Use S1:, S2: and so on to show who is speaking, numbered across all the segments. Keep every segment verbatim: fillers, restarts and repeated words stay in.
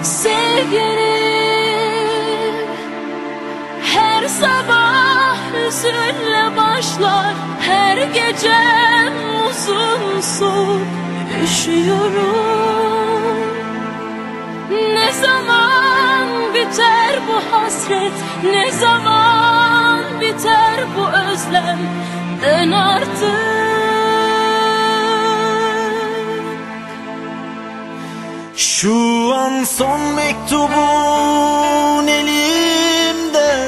S1: Sevgilim her sabah hüzünle başlar, her gecem uzun soğuk üşüyorum. Ne zaman biter bu hasret, ne zaman biter bu özlem, dön artık.
S2: Şu an son mektubun elimde,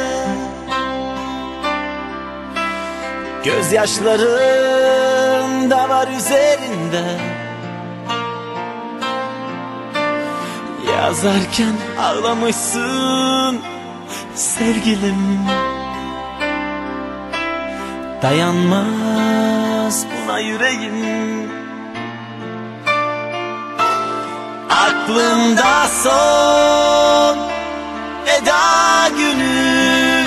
S2: gözyaşlarım da var üzerinde. Yazarken ağlamışsın sevgilim, dayanmaz buna yüreğim. Aklımda son veda günü,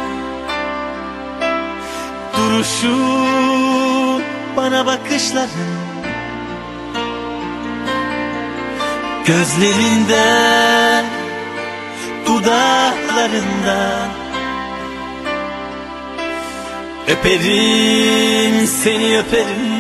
S2: duruşun, bana bakışların, gözlerinde, dudaklarında. Öperim seni, öperim.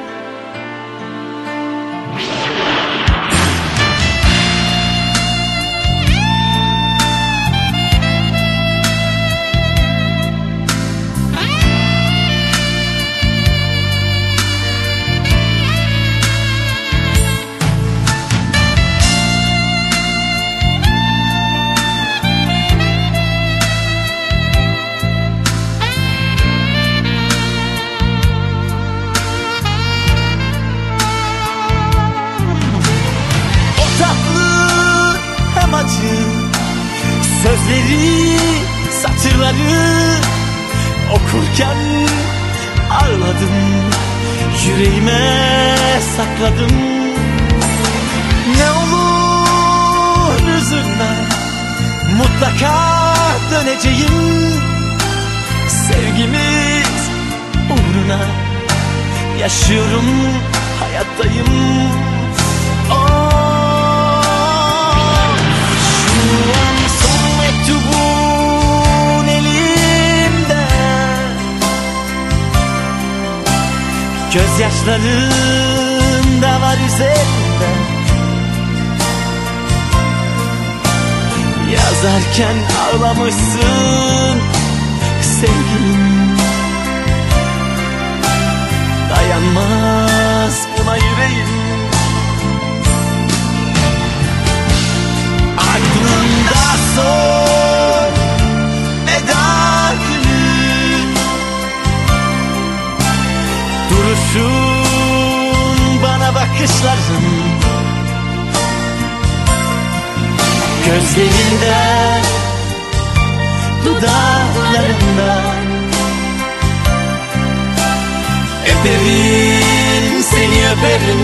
S2: Sözleri, satırları okurken ağladım, yüreğime sakladım. Ne olur üzülme, mutlaka döneceğim. Sevgimiz uğruna yaşıyorum, hayattayım. Oh. Mektubun elimde, gözyaşlarım da var üzerinde. Yazarken ağlamışsın sevgilim, dayanmaz buna yüreğim. Aklımda son veda günü, duruşun, bana bakışların, gözlerinde, dudaklarında. Öperim seni, öperim.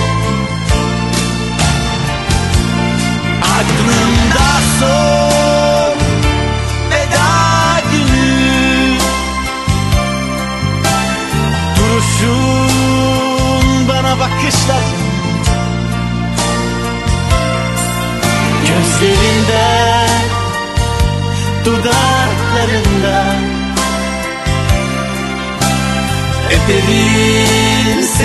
S2: Aklımda son veda günü, duruşun, bana bakışların, gözlerinde, dudaklarında. Öperim